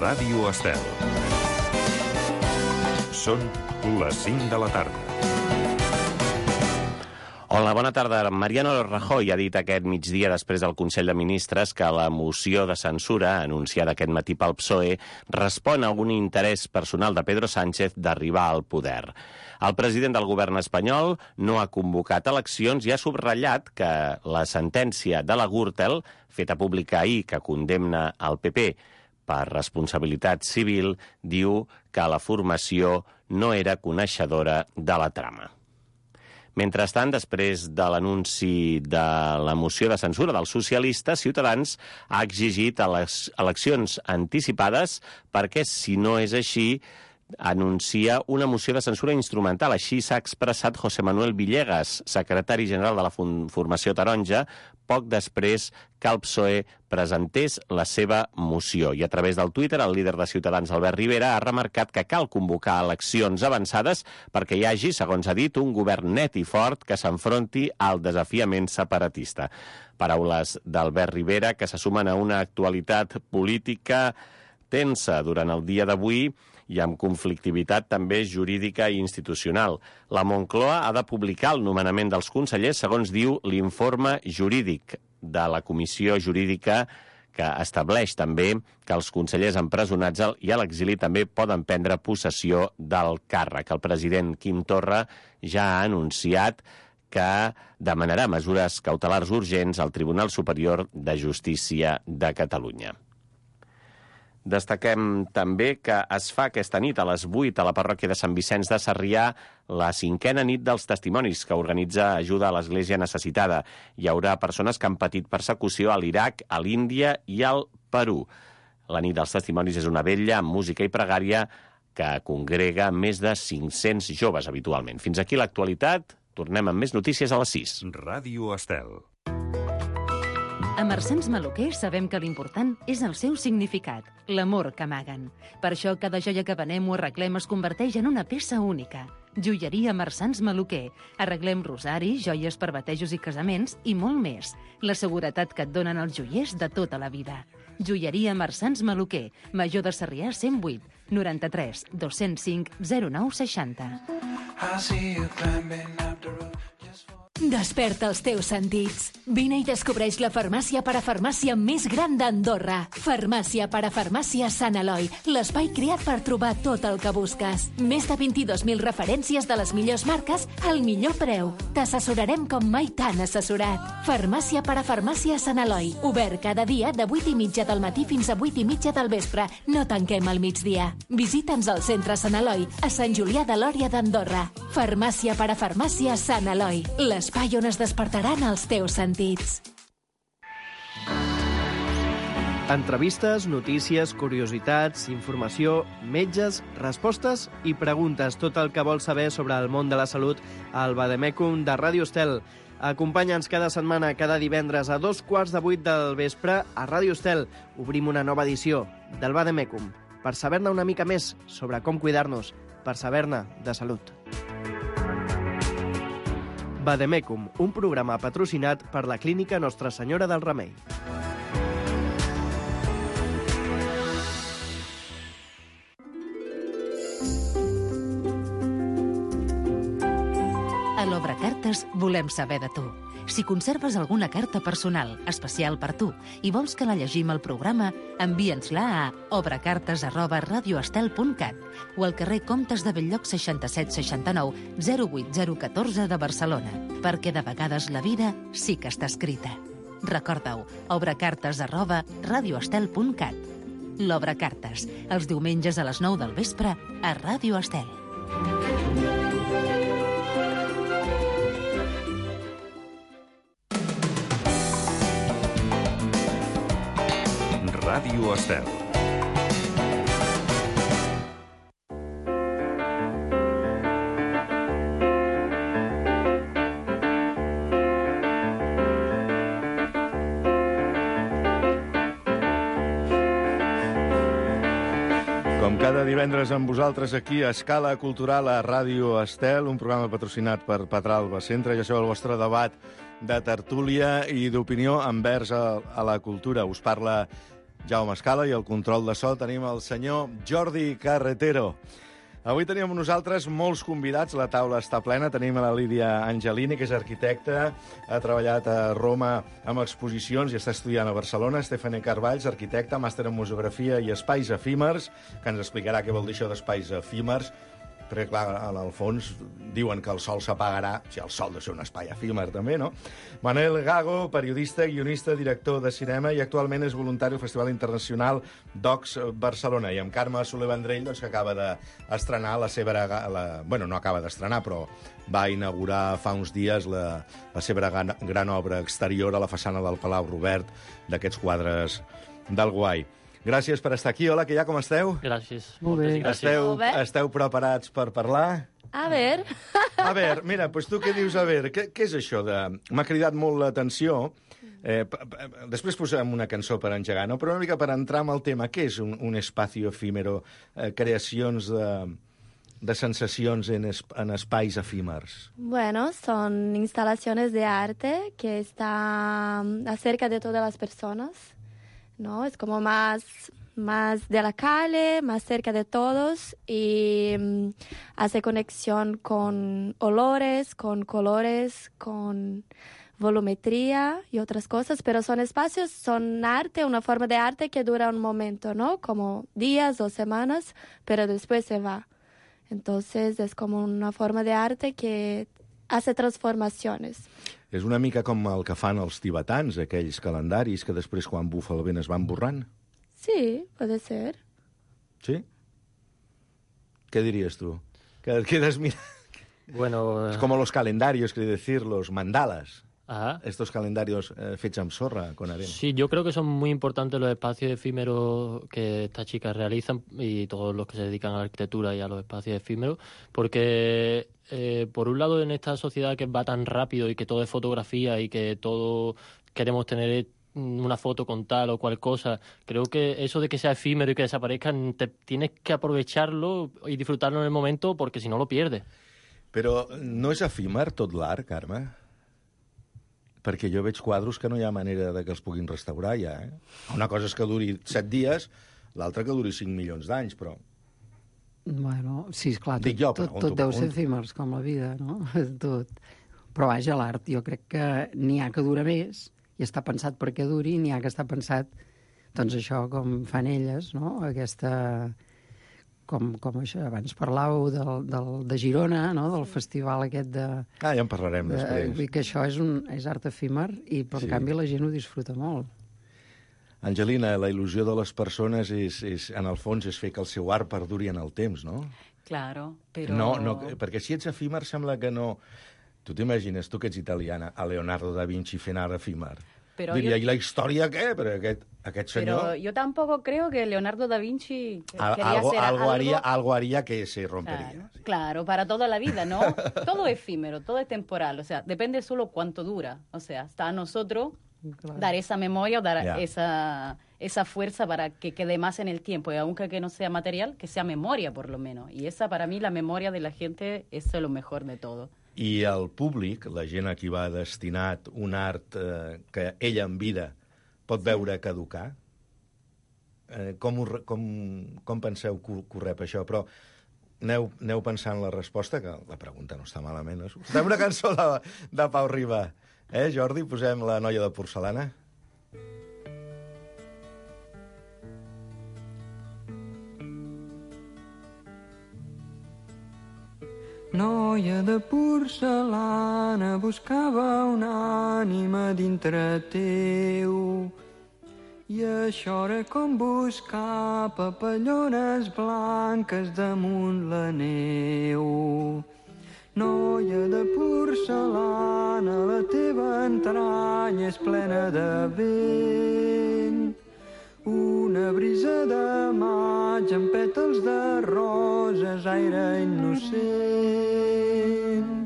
Ràdio Estel. Són les 5 de la tarda. Hola, bona tarda. Mariano Rajoy ha dit aquest migdia després del Consell de Ministres que la moció de censura anunciada aquest matí pel PSOE respon a algun interès personal de Pedro Sánchez d'arribar al poder. El president del govern espanyol no ha convocat eleccions i ha subratllat que la sentència de la Gürtel, feta pública ahir, que condemna el PP per responsabilitat civil, diu que la formació no era coneixedora de la trama. Mentrestant, després de l'anunci de la moció de censura dels socialistes, Ciutadans ha exigit eleccions anticipades perquè, si no és així, anuncia una moció de censura instrumental. Així s'ha expressat José Manuel Villegas, secretari general de la Formació Taronja, poc després que el PSOE presentés la seva moció. I a través del Twitter, el líder de Ciutadans, Albert Rivera, ha remarcat que cal convocar eleccions avançades perquè hi hagi, segons ha dit, un govern net i fort que s'enfronti al desafiament separatista. Paraules d'Albert Rivera que se sumen a una actualitat política tensa durant el dia d'avui i amb conflictivitat també jurídica i institucional. La Moncloa ha de publicar el nomenament dels consellers, segons diu l'informe jurídic de la Comissió Jurídica, que estableix també que els consellers empresonats i a l'exili també poden prendre possessió del càrrec. El president Quim Torra ja ha anunciat que demanarà mesures cautelars urgents al Tribunal Superior de Justícia de Catalunya. Destaquem també que es fa aquesta nit a les 8 a la parròquia de Sant Vicenç de Sarrià la 5a nit dels testimonis que organitza Ajuda a l'Església Necessitada. Hi haurà persones que han patit persecució a l'Iraq, a l'Índia i al Perú. La nit dels testimonis és una vetlla amb música i pregària que congrega més de 500 joves habitualment. Fins aquí l'actualitat. Tornem amb més notícies a les 6. Ràdio Estel. A Marsans Maluquer sabem que l'important és el seu significat, l'amor que amaguen. Per això cada joia que venem o arreglem es converteix en una peça única. Joieria Marsans Maluquer. Arreglem rosaris, joies per batejos i casaments i molt més. La seguretat que et donen els joiers de tota la vida. Joieria Marsans Maluquer. Major de Sarrià 108 93 205 0960. Desperta els teus sentits. Vine i descobreix la farmàcia parafarmàcia més gran d'Andorra. Farmàcia parafarmàcia Sant Eloi, l'espai creat per trobar tot el que busques. Més de 22.000 referències de les millors marques al millor preu. T'assessorarem com mai t'han assessorat. Farmàcia parafarmàcia Sant Eloi, obert cada dia de 8:30 del matí fins a 8:30 del vespre. No tanquem al migdia. Visita'ns al centre Sant Eloi, a Sant Julià de Lòria d'Andorra. Farmàcia parafarmàcia Sant Eloi, l'espai on es despertaran els teus sentits. Entrevistes, notícies, curiositats, informació, metges, respostes i preguntes. Tot el que vols saber sobre el món de la salut al Vademecum de Ràdio Estel. Acompanya'ns cada setmana, cada divendres a 7:15 del vespre a Ràdio Estel. Obrim una nova edició del Vademecum per saber-ne una mica més sobre com cuidar-nos, per saber-ne de salut. Vademecum, un programa patrocinat per la Clínica Nostra Senyora del Remei. A l'Obracartes volem saber de tu. Si conserves alguna carta personal, especial per tu, i vols que la llegim al programa, envia'ns-la a obracartes@radioestel.cat o al carrer Comtes de Belllloc 6769 08014 de Barcelona, perquè de vegades la vida sí que està escrita. Recorda-ho, obracartes@radioestel.cat. L'Obracartes, els diumenges a les 9 del vespre a Ràdio Estel. Ràdio Estel. Com cada divendres amb vosaltres aquí a Escala Cultural a Ràdio Estel, un programa patrocinat per Pedralba Centre, i això és el vostre debat de tertúlia i d'opinió envers a la cultura. Us parla Jaume Escala, i el control de so tenim el senyor Jordi Carretero. Avui tenim amb nosaltres molts convidats, la taula està plena. Tenim a la Lídia Angelini, que és arquitecta, ha treballat a Roma amb exposicions i està estudiant a Barcelona. Estefania Carvalls, arquitecta, màster en museografia i espais efímers, que ens explicarà què vol dir això d'espais efímers, perquè, clar, al fons diuen que el sol s'apagarà, si el sol de ser un espai efímer, també, no? Manel Gago, periodista, guionista, director de cinema i actualment és voluntari al Festival Internacional Docs Barcelona. I amb Carme Soler Vendrell, doncs, que acaba d'estrenar la seva... Bueno, no acaba d'estrenar, però va inaugurar fa uns dies la seva gran obra exterior a la façana del Palau Robert, d'aquests quadres del Guai. Gràcies per estar aquí. Hola, que ja, com esteu? Gràcies. Molt bé. Esteu preparats per parlar? A ver. A veure, mira, doncs tu què dius? A veure, què és això de... M'ha cridat molt l'atenció. Després posarem una cançó per engegar, no? Però una mica per entrar en el tema. Què és un espacio efímero? Creacions de sensacions en espais efímers. Bueno, son instalaciones de arte que están acerca de todas las personas, ¿no? Es como más de la calle, más cerca de todos y hace conexión con olores, con colores, con volumetría y otras cosas, pero son espacios, son arte, una forma de arte que dura un momento, ¿no? Como días o semanas, pero después se va. Entonces es como una forma de arte que hace transformaciones. És una mica com el que fan els tibetans, aquells calendaris que després, quan bufa el vent, es van borrant. Sí, puede ser. Sí? ¿Qué dirías tú? Que quedas mirando. Bueno... Es como los calendarios, quiero decir, los mandalas. Ajá. Estos calendarios fechos amb sorra, con arena. Sí, yo creo que son muy importantes los espacios efímeros que estas chicas realizan y todos los que se dedican a la arquitectura y a los espacios efímeros, porque por un lado en esta sociedad que va tan rápido y que todo es fotografía y que todo queremos tener una foto con tal o cual cosa, creo que eso de que sea efímero y que desaparezca, tienes que aprovecharlo y disfrutarlo en el momento, porque si no lo pierdes. Però no és efímer tot l'art, Carme? Perquè jo veig quadros que no hi ha manera de que els puguin restaurar ja, eh? Una cosa és que duri 7 dies, l'altra que duri 5 milions d'anys, però... Bueno, sí, esclar, Dic jo, tot deu ser efímers, com la vida, no? Tot. Però vaja, l'art, jo crec que n'hi ha que dura més, i està pensat perquè duri, n'hi ha que està pensat, doncs això, com fan elles, no? Aquesta... Com això, abans parlàveu de Girona, no? Del festival aquest de... ja en parlarem després. Que això és art efímer i, en canvi, la gent ho disfruta molt. Angelina, la il·lusió de les persones en el fons és fer que el seu art perduri en el temps, no? Claro, però... No, perquè si ets efímer sembla que no... Tu t'imagines, tu que ets italiana, a Leonardo da Vinci fent art efímer. Pero diría, ¿y la historia qué? Pero aquest senyor... Pero yo tampoco creo que Leonardo da Vinci quería hacer algo haría que se rompería. Claro, para toda la vida, ¿no? Todo es efímero, todo es temporal. O sea, depende solo cuánto dura. O sea, está a nosotros dar esa memoria, dar esa fuerza para que quede más en el tiempo. Y aunque que no sea material, que sea memoria, por lo menos. Y esa, para mí, la memoria de la gente es lo mejor de todo. I el públic, la gent a qui va destinat un art que ella en vida pot veure caducar, com penseu que ho rep això? Però aneu pensant la resposta, que la pregunta no està malament. Fem una cançó de Pau Riba. Jordi, posem La noia de porcelana. Noia de porcelana, buscava una ànima dintre teu. I això era com buscar papallones blanques damunt la neu. Noia de porcelana, la teva entranya és plena de vent. Una brisa de maig amb pètals de roses, aire innocent.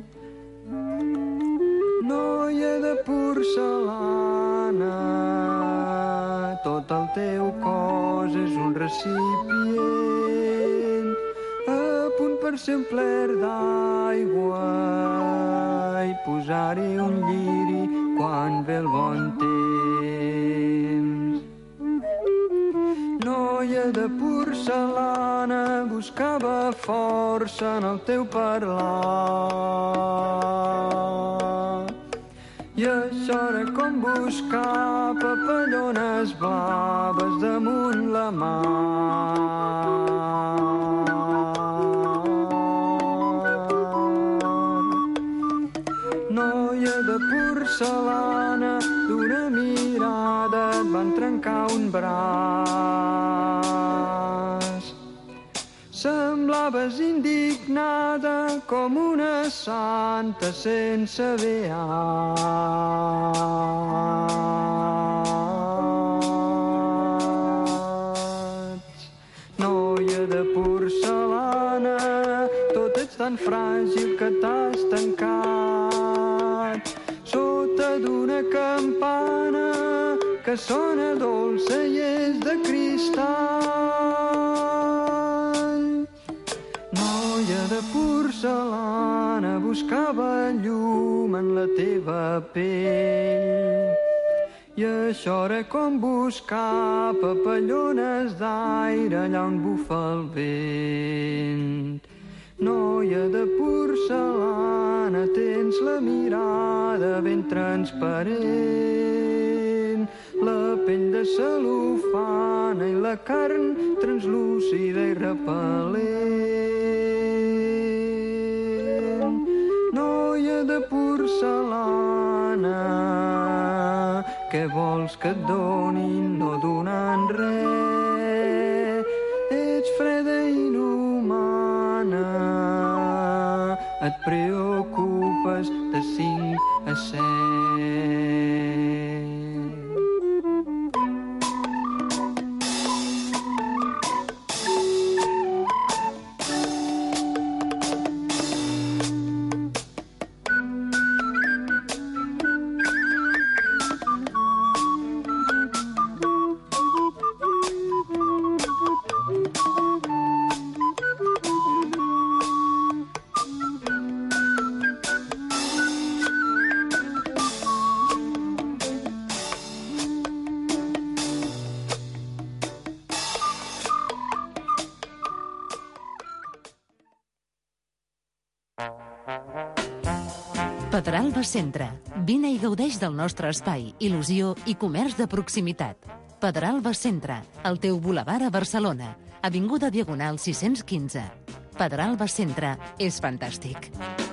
Noia de porcelana, tot el teu cos és un recipient, a punt per ser omplert d'aigua i posar-hi un lliri quan ve el bon temps. Noia de porcelana, buscava força en el teu parlar. I això era com buscar papallones blaves damunt la mar. Noia de porcelana, d'una mirada et van trencar un braç. Semblaves indignada com una santa sense beats. Noia de porcelana, tot ets tan fràgil que t'has tancat sota d'una campana que sona dolça i és de cristall. Noia de porcelana, buscava llum en la teva pell. I això era com buscar papallones d'aire allà on bufa el vent. Noia de porcelana, tens la mirada ben transparent, la pell de cel·lofana i la carn translúcida i repel·lent. Noia de porcelana, què vols que et donin no donant res? Ets freda i inhumana, et preocupes de 5 a 7. Pedralba Centre. Vine i gaudeix del nostre espai, il·lusió i comerç de proximitat. Pedralba Centre, el teu bulevard a Barcelona. Avinguda Diagonal 615. Pedralba Centre és fantàstic.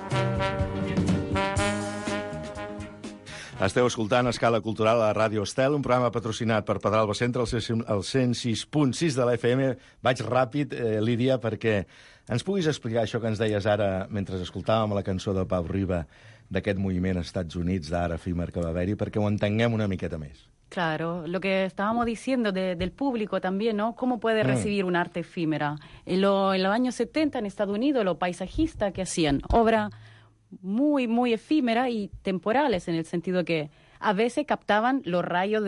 Esteu escoltant Escala Cultural a Ràdio Estel, un programa patrocinat per Pedralba Centre, al 106.6 de la FM. Vaig ràpid, Lídia, perquè ens puguis explicar això que ens deies ara mentre escoltàvem la cançó de Pau Riba d'aquest moviment als Estats Units d'art efímer que va haver-hi, perquè ho entenguem una miqueta més. Claro, lo que estábamos diciendo del público también, ¿no? ¿Cómo puede recibir un arte efímera? En los años 70 en Estados Unidos, los paisajistas que hacían obras muy, muy efímeras y temporales, en el sentido que a veces captaban los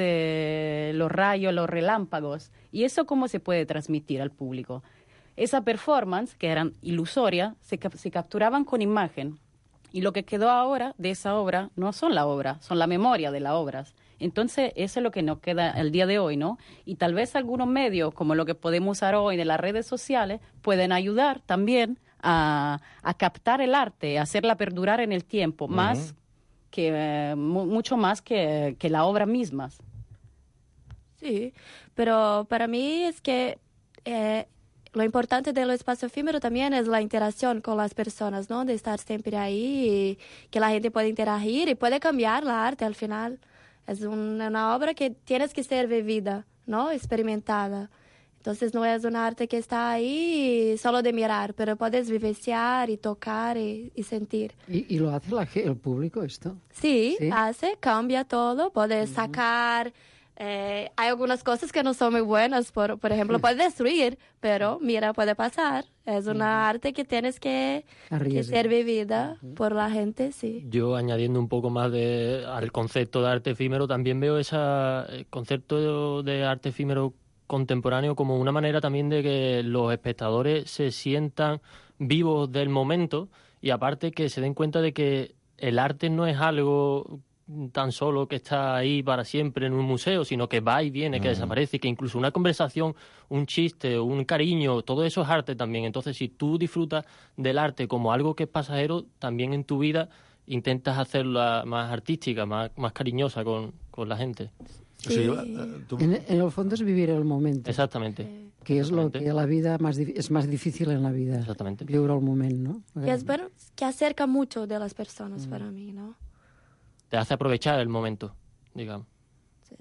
relámpagos. ¿Y eso cómo se puede transmitir al público? Esa performance, que eran ilusorias, se capturaban con imagen. Y lo que quedó ahora de esa obra no son la obra, son la memoria de las obras. Entonces, eso es lo que nos queda el día de hoy, ¿no? Y tal vez algunos medios, como lo que podemos usar hoy de las redes sociales, pueden ayudar también a captar el arte, a hacerla perdurar en el tiempo, más que mucho más que la obra misma. Sí, pero para mí es que lo importante del espacio efímero también es la interacción con las personas, ¿no? De estar siempre ahí y que la gente pueda interagir y puede cambiar la arte al final. Es una obra que tienes que ser vivida, ¿no? Experimentada. Entonces no es un arte que está ahí solo de mirar, pero puedes vivenciar y tocar y sentir. ¿Y lo hace el público esto? Sí, hace, cambia todo, puedes sacar... hay algunas cosas que no son muy buenas, por ejemplo, puede destruir, pero mira, puede pasar. Es una arte que tienes que ser vivida por la gente, sí. Yo, añadiendo un poco más al concepto de arte efímero, también veo ese concepto de arte efímero contemporáneo como una manera también de que los espectadores se sientan vivos del momento y aparte que se den cuenta de que el arte no es algo tan solo que está ahí para siempre en un museo, sino que va y viene, que desaparece, que incluso una conversación, un chiste, un cariño, todo eso es arte también. Entonces, si tú disfrutas del arte como algo que es pasajero, también en tu vida intentas hacerla más artística, más cariñosa con la gente. Sí. O sigui, en el fondo es vivir el momento. Exactamente. Que es lo que la vida es más difícil en la vida. Exactamente. Vivir el momento, ¿no? Que es bueno, que acerca mucho de las personas para mí, ¿no? Te hace aprovechar el momento, digamos. Sí.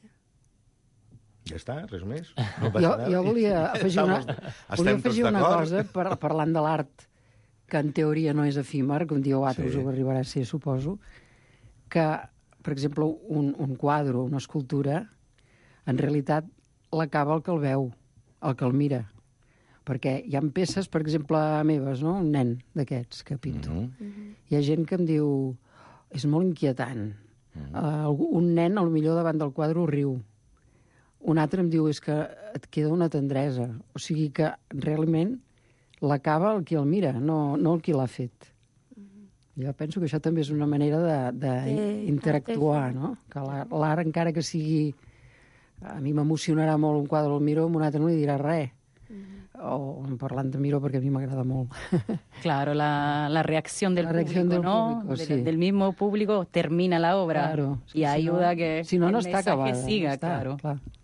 Ja està, res més? No jo volia afegir una cosa parlant de l'art, que en teoria no és efímer, que un dia o altre us ho arribarà a ser, suposo, que, per exemple, un quadre, una escultura, en realitat l'acaba el que el veu, el que el mira. Perquè hi ha peces, per exemple, meves, no? Un nen d'aquests que pinto. Hi ha gent que em diu, és molt inquietant. Un nen, potser davant del quadre, ho riu. Un altre em diu, és que et queda una tendresa. O sigui que, realment, l'acaba el qui el mira, no el qui l'ha fet. Jo penso que això també és una manera d'interactuar, no? Que l'art, encara que sigui... A mi m'emocionarà molt un quadre, el miro, amb un altre no li dirà res. O parlant de Miro, porque a mí me agrada mucho. Claro, la reacción del público, ¿no? Del mismo público termina la obra, claro, y ayuda a que el mensaje siga, claro.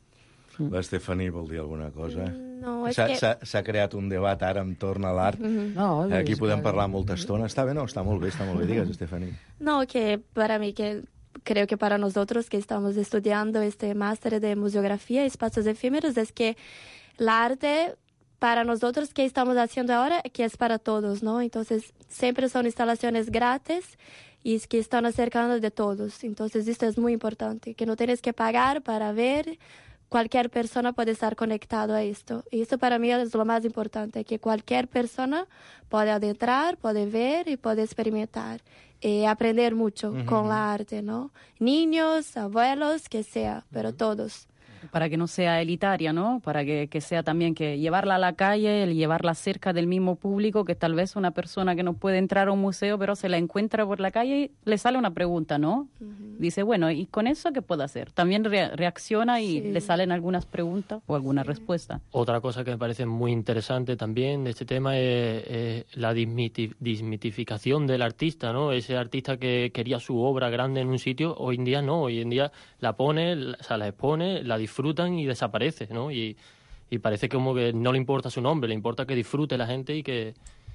L'Estefani vol dir alguna cosa? No, és que... S'ha creat un debat ara entorn a l'art. Aquí podem parlar molta estona. Està bé, no? Està molt bé. Digues, Estefani. No, que para mí, que creo que para nosotros que estamos estudiando este máster de museografía y espacios efímeros, es que el arte... Para nosotros, que estamos haciendo ahora, que es para todos, ¿no? Entonces, siempre son instalaciones gratis y que están acercando de todos. Entonces, esto es muy importante, que no tienes que pagar para ver. Cualquier persona puede estar conectado a esto. Y esto para mí es lo más importante, que cualquier persona puede adentrar, puede ver y puede experimentar. Y aprender mucho con la arte, ¿no? Niños, abuelos, que sea, pero todos. Para que no sea elitaria, ¿no? Para que sea también que llevarla a la calle, el llevarla cerca del mismo público, que tal vez una persona que no puede entrar a un museo, pero se la encuentra por la calle y le sale una pregunta, ¿no? Dice, bueno, ¿y con eso qué puedo hacer? También reacciona y le salen algunas preguntas o alguna respuesta. Otra cosa que me parece muy interesante también de este tema es la desmitificación del artista, ¿no? Ese artista que quería su obra grande en un sitio, hoy en día no, hoy en día la pone, la expone, la disfrutan y desaparece, ¿no? Y parece como que no le importa su nombre, le importa que disfrute la gente y que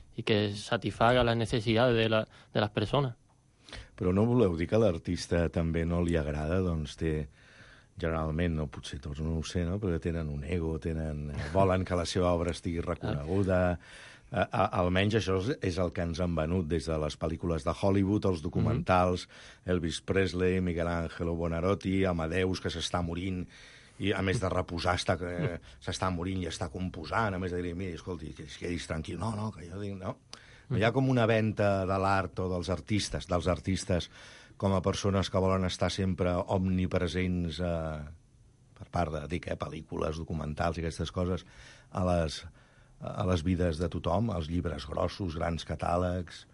satisfaga las necesidades de las personas. Però no voleu dir que l'artista també no li agrada? Doncs té, generalment, no, potser tots no ho sé, no? Però tenen un ego, volen que la seva obra estigui reconeguda. Almenys això és el que ens han venut des de les pel·lícules de Hollywood, els documentals, Elvis Presley, Miguel Ángel Buonarroti, Amadeus, que s'està morint, i a més de reposar s'està morint i està composant, a més de dir, mira, escolti, que es quedis tranquil. No, que jo dic, no. Hi ha com una venta de l'art o dels artistes com a persones que volen estar sempre omnipresents per part de pel·lícules, documentals i aquestes coses a les vides de tothom, els llibres grossos, grans catàlegs.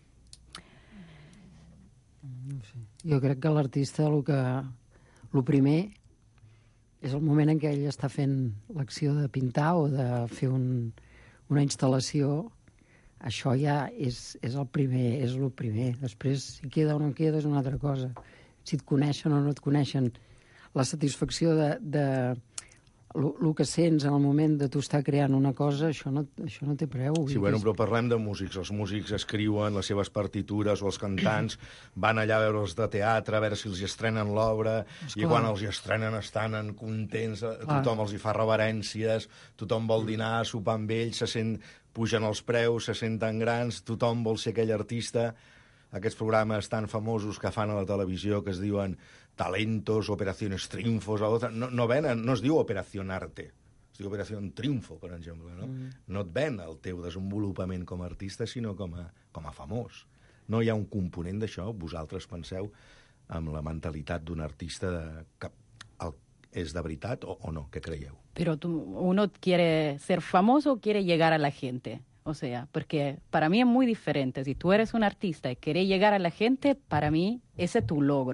No sé. Jo crec que l'artista el primer és el moment en què ell està fent l'acció de pintar o de fer una instal·lació. Això ja és el primer, és el primer. Després, si queda o no queda, és una altra cosa. Si et coneixen o no et coneixen. La satisfacció de el que sents en el moment de tu estar creant una cosa, això no té preu. Sí, bueno, però parlem de músics. Els músics escriuen les seves partitures, o els cantants van allà a veure'ls de teatre, a veure si els estrenen l'obra, i quan els estrenen estan contents, tothom els hi fa reverències, tothom vol dinar, sopar amb ells, pugen els preus, se senten grans, tothom vol ser aquell artista. Aquests programes tan famosos que fan a la televisió que es diuen Talentos, Operaciones Triunfos, no venen, no es diu Operación Arte, es diu Operación Triunfo, per exemple, no? No et ven el teu desenvolupament com a artista, sinó com a famós. No hi ha un component d'això, vosaltres penseu, amb la mentalitat d'un artista que és de veritat o no? Què creieu? Pero uno quiere ser famoso o quiere llegar a la gente. O sea, porque para mí es muy diferente. Si tú eres un artista y quieres llegar a la gente, para mí ese es tu logro.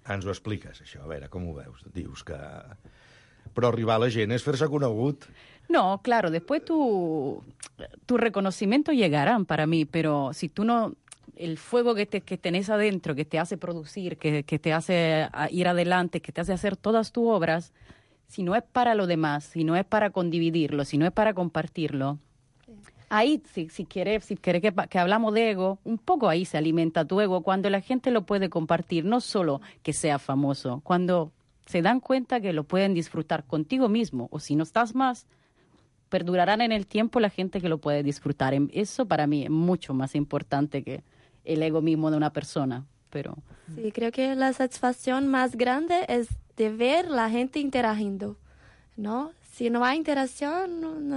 Ens ho expliques, això, a veure, com ho veus? Dius que... Però arribar a la gent és fer-se conegut. No, claro, después tu reconocimiento llegarán para mí, pero si tú no... El fuego que tenés adentro, que te hace producir, que te hace ir adelante, que te hace hacer todas tus obras, si no es para lo demás, si no es para condividirlo, si no es para compartirlo, ahí, si quieres que hablamos de ego, un poco ahí se alimenta tu ego, cuando la gente lo puede compartir, no solo que sea famoso, cuando se dan cuenta que lo pueden disfrutar contigo mismo, o si no estás más, perdurarán en el tiempo la gente que lo puede disfrutar. Eso para mí es mucho más importante que el ego mismo de una persona. Pero... Sí, creo que la satisfacción más grande es de ver la gente interagiendo, ¿no? Si no hay interacción,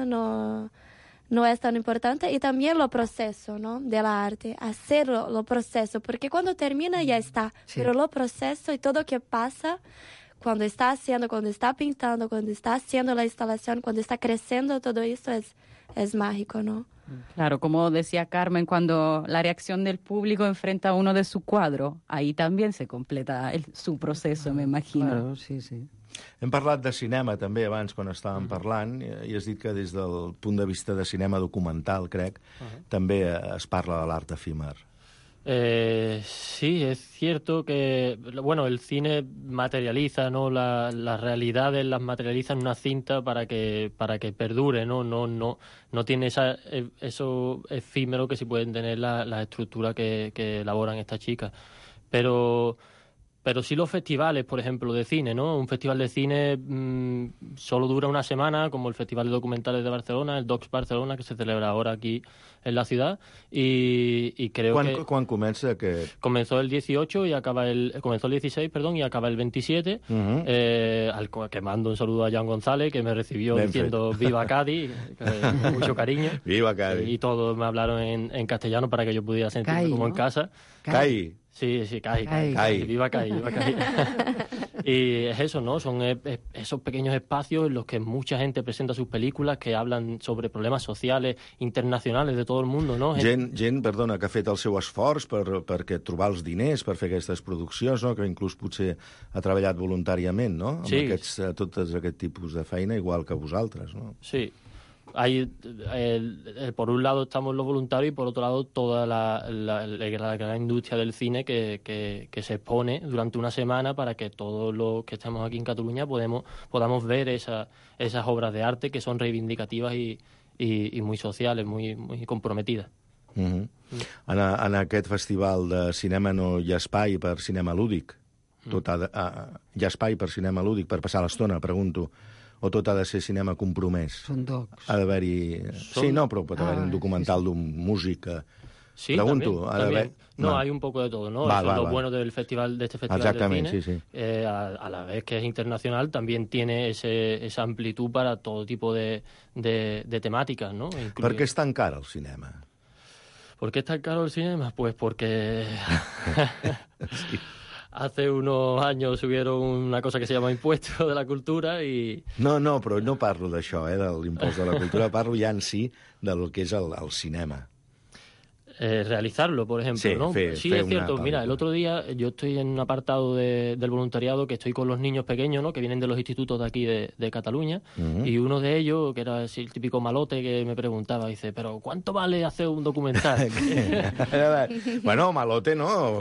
no es tan importante. Y también lo proceso, ¿no? De la arte, hacerlo, lo proceso, porque cuando termina ya está, sí. Pero lo proceso y todo que pasa cuando está haciendo, cuando está pintando, cuando está haciendo la instalación, cuando está creciendo, todo esto es mágico, ¿no? Claro, como decía Carmen, cuando la reacción del público enfrenta a uno de su cuadro, ahí también se completa su proceso, me imagino. Claro, sí, sí. Hem parlat de cinema també abans, quan estàvem parlant, i has dit que des del punt de vista de cinema documental, crec, també es parla de l'art efímer. Sí, es cierto que, bueno, el cine materializa, ¿no? Las realidades las materializa en una cinta para que perdure, ¿no? No tiene eso efímero que sí pueden tener las estructuras que elaboran estas chicas. Pero sí los festivales, por ejemplo, de cine, ¿no? Un festival de cine solo dura una semana, como el Festival de Documentales de Barcelona, el Docs Barcelona, que se celebra ahora aquí en la ciudad, y creo que... ¿Quan comença aquest? Comenzó el 18 y comenzó el 16, perdón, y acaba el 27. Que mando un saludo a Jan González, que me recibió diciendo «Viva Cádiz», con mucho cariño. Viva Cádiz. Y todos me hablaron en castellano para que yo pudiera sentirme como en casa. Cai. Sí, Cai. Viva Cai. Y es eso, ¿no? Son esos pequeños espacios en los que mucha gente presenta sus películas que hablan sobre problemas sociales internacionales de todo el mundo, ¿no? Gent, perdona, que ha fet el seu esforç perquè trobar els diners per fer aquestes produccions, no? Que inclús potser ha treballat voluntàriament, no? Sí. Amb tots aquest tipus de feina, igual que vosaltres, no? Sí. Por un lado estamos los voluntarios y por otro lado toda la gran industria del cine que se expone durante una semana para que todos los que estamos aquí en Cataluña podamos ver esas obras de arte que son reivindicativas y muy sociales, muy comprometidas. En aquest festival de cinema no hi ha espai per cinema lúdic? Hi ha espai per cinema lúdic, per passar l'estona, pregunto? O tot ha de ser cinema compromès? Són docs. Ha d'haver-hi... Sí, no, però pot haver un documental d'un músic. Sí, pregunto, también. No, hay un poco de todo, ¿no? Eso es lo bueno de este festival de cine. Sí. A la vez que es internacional, también tiene esa amplitud para todo tipo de temáticas, ¿no? ¿Per què és tan car el cinema? ¿Por qué es tan caro el cinema? Pues porque... Sí. Hace unos años subieron una cosa que se llama impuesto de la cultura y... No, però no parlo d'això, de l'impost de la cultura, parlo ja en si del que és el cinema. Realizarlo, por ejemplo, sí, ¿no? Sí, es cierto. Mira, el otro día yo estoy en un apartado del voluntariado que estoy con los niños pequeños, ¿no? Que vienen de los institutos de aquí de Cataluña, y uno de ellos, que era el típico malote, que me preguntaba, dice, ¿pero cuánto vale hacer un documental? Bueno, malote no.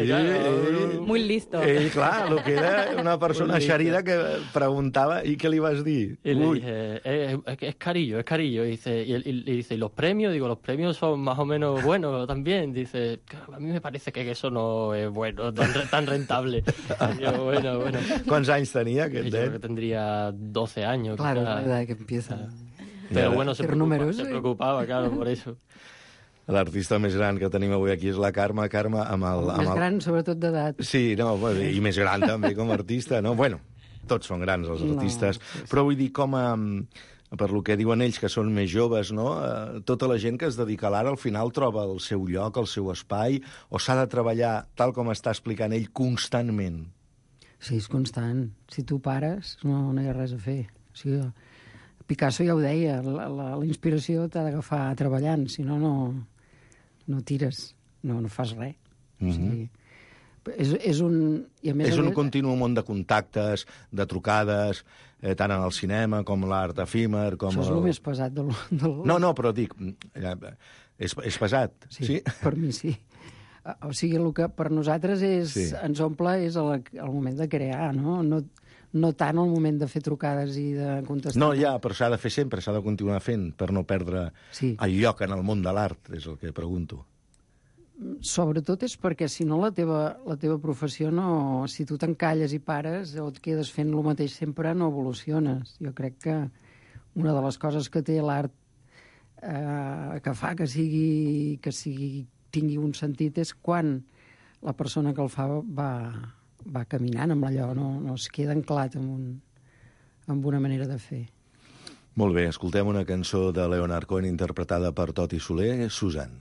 Muy listo. Clar, lo que era una persona eixerida que preguntava, ¿y qué le ibas a dir? Y le dije, es carillo. Y dice, ¿y los premios? Digo, los premios son más o menos buenos también. Dice, a mí me parece que eso no es bueno, tan rentable. Yo, bueno. ¿Cuántos años tenía? Yo creo que tendría 12 años. Claro, es la edad que empieza. Pero bueno, se preocupaba, claro, por eso. L'artista més gran que tenim avui aquí és la Carme. Carme, més gran, sobretot d'edat. Sí, no, i més gran també com a artista, no? Bueno, tots són grans els artistes, però vull dir, per lo que diuen ells, que són més joves, no? Tota la gent que es dedica a l'art al final troba el seu lloc, el seu espai, o s'ha de treballar, tal com està explicant ell, constantment? Sí, és constant. Si tu pares, no hi ha res a fer. O sigui, Picasso ja ho deia, la inspiració t'ha d'agafar treballant, si no, no tires, no fas res. O sigui, És un... I a més És a un més, continu món de contactes, de trucades, tant en el cinema com l'art efímer... Com això és el més pesat del... No, però dic, és pesat, sí? Per mi sí. O sigui, el que per nosaltres ens omple és el moment de crear, no? No tant el moment de fer trucades i de contestar. No, ja, però s'ha de fer sempre, s'ha de continuar fent per no perdre el lloc en el món de l'art, és el que pregunto. Sobretot és perquè, si no, la teva professió no... Si tu t'encalles i pares o et quedes fent el mateix sempre, no evoluciones. Jo crec que una de les coses que té l'art que fa que tingui un sentit és quan la persona que el fa va caminant amb allò, no es queda anclat amb una manera de fer. Molt bé, escoltem una cançó de Leonard Cohen interpretada per Toti Soler, Susan.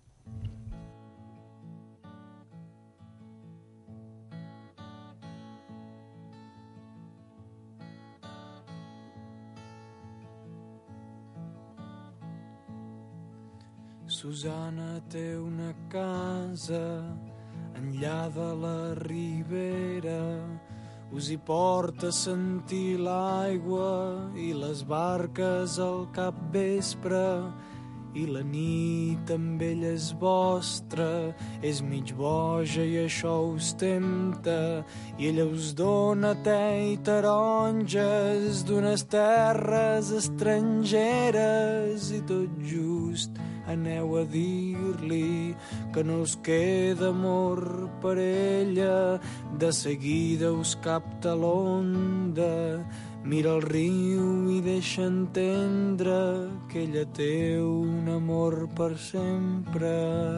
Susana té una casa enllà de la ribera, us hi porta a sentir l'aigua i les barques al capvespre, i la nit amb ella és vostra, és mig boja i això us tempta, i ella us dona te i taronges d'unes terres estrangeres, i tot just aneu a dir-li que no us queda amor per ella, de seguida us capta l'onda, mira el riu i deixa entendre que ella té un amor per sempre.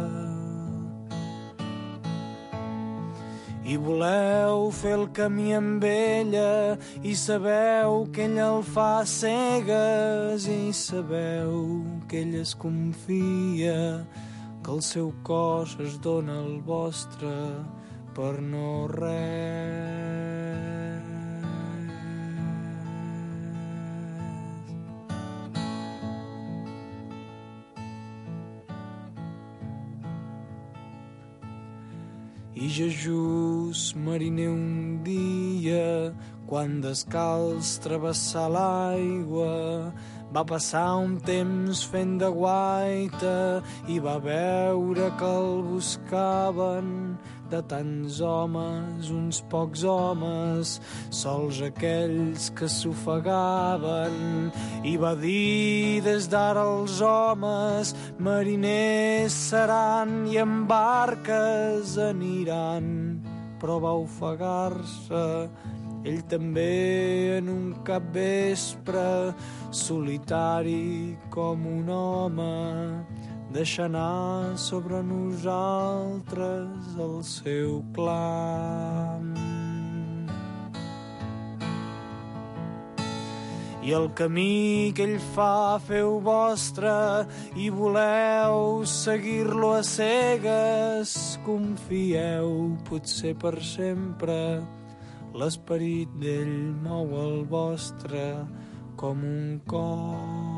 I voleu fer el camí amb ella i sabeu que ella el fa cegues i sabeu que ella es confia, que el seu cos es dona al vostre per no res. I Jesús, mariner un dia, quan descalç travessar l'aigua, va passar un temps fent de guaita i va veure que el buscaven de tants homes, uns pocs homes, sols aquells que s'ofegaven, i va dir des d'ara els homes mariners seran i en barques aniran, però va ofegar-se ell també en un capvespre, solitari com un home, deixa anar sobre nosaltres el seu clam. I el camí que ell fa feu vostre i voleu seguir-lo a cegues, confieu, potser per sempre, l'esperit d'ell mou el vostre com un cos.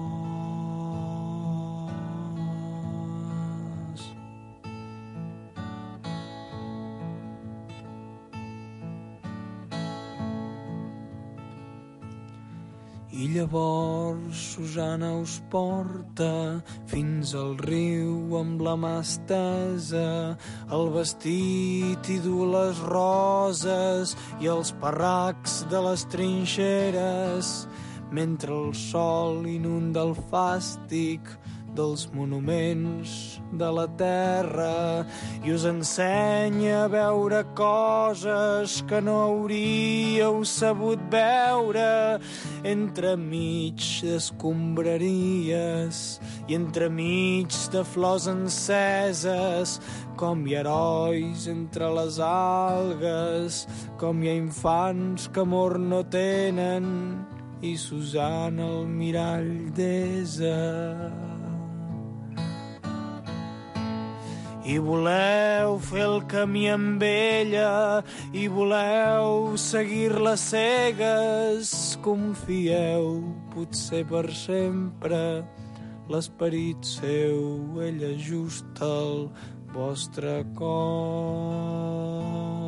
I llavors Susana us porta fins al riu amb la mà estesa, el vestit i du les roses i els parracs de les trinxeres, mentre el sol inunda el fàstic dels monuments de la terra i us ensenya a veure coses que no hauríeu sabut veure entremig d'escombraries i entremig de flors enceses, com hi ha herois entre les algues, com hi ha infants que amor no tenen i Susana el mirall desa. I voleu fer el camí amb ella i voleu seguir-la cegues, confieu, potser per sempre, l'esperit seu ell ajusta el vostre cor.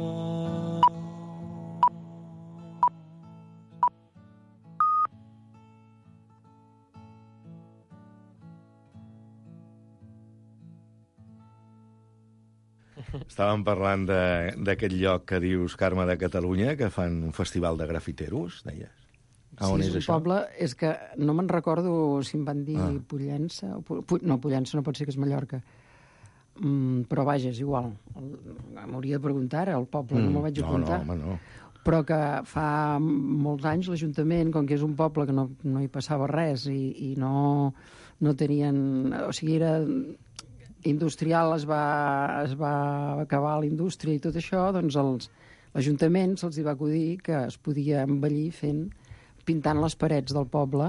Estàvem parlant d'aquest lloc que dius, Carme, de Catalunya, que fan un festival de grafiteros, deies. A on sí, és un això? poble, és que no me'n recordo si em van dir Pollença, no, Pollença no pot ser que és Mallorca, però vaja, és igual. M'hauria de preguntar ara, el poble, no me'l vaig apuntar. No, home, no. Però que fa molts anys l'Ajuntament, com que és un poble que no hi passava res i no tenien... O sigui, era industrial, es va acabar la indústria i tot això, doncs l'Ajuntament se'ls hi va acudir que es podia embellir pintant les parets del poble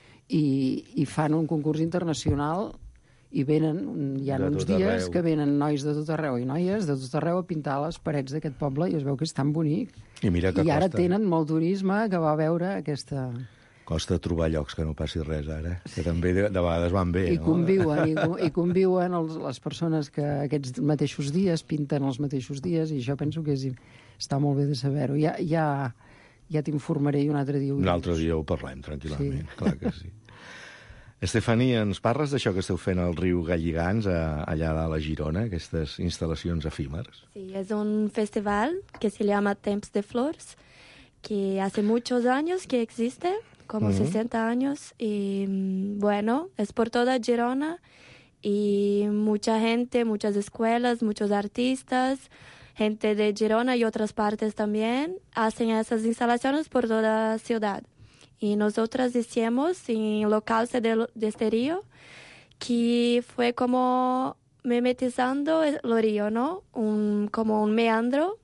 i fan un concurs internacional i hi ha uns dies que venen nois de tot arreu i noies de tot arreu a pintar les parets d'aquest poble i es veu que és tan bonic. I mira que ara costa. tenen molt turisme que va veure aquesta... Costa trobar llocs que no passi res ara, que també de vegades van bé, I conviuen les persones que aquests mateixos dies pinten els mateixos dies i això penso que està molt bé de saber-ho. Ja t'informaré i un altre dia Un altre dia ho parlem tranquil·lament, clar que sí. Estefania, ens parles d'això que esteu fent al riu Galligants, allà a la Girona, aquestes instal·lacions efímeres? Sí, es un festival que se llama Temps de Flores, que hace muchos años que existe, como 60 años, y bueno, es por toda Girona, y mucha gente, muchas escuelas, muchos artistas, gente de Girona y otras partes también, hacen esas instalaciones por toda la ciudad. Y nosotras hicimos en local de este río, que fue como mimetizando el río, ¿no? Como un meandro